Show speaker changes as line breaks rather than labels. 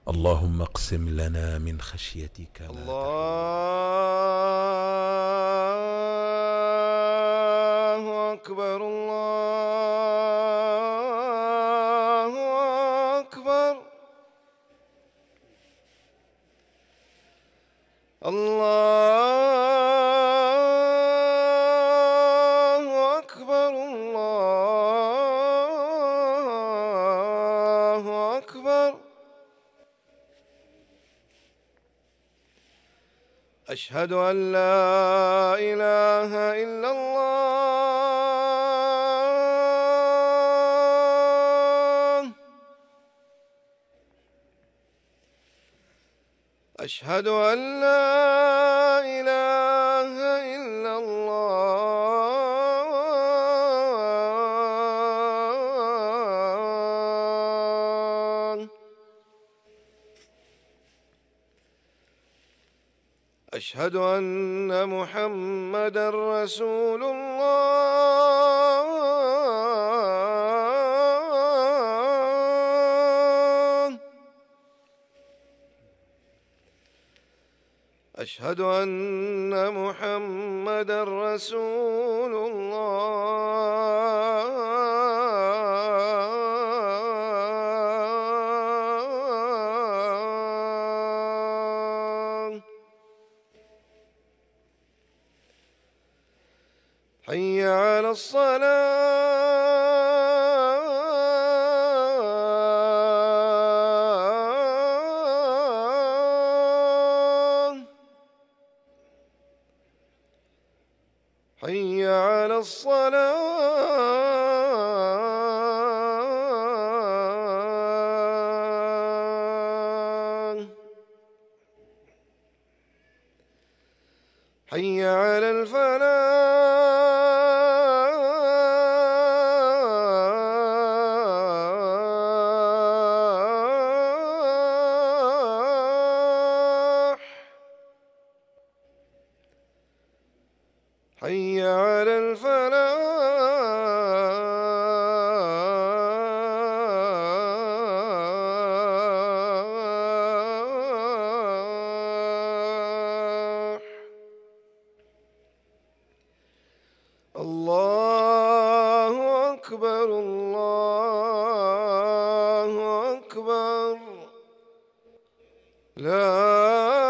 اللهم اقسم لنا من خشيتك ما
الله أكبر الله أكبر الله أكبر الله أكبر. أشهد أن لا إله إلا الله. أشهد أن لا إله إلا الله. أشهد أن محمدًا رسول الله. أشهد أن محمدًا رسول الله. حي على الصلاة. حي على الصلاة. حي على الفلاح. حي على الفلاح. الله أكبر الله أكبر. لا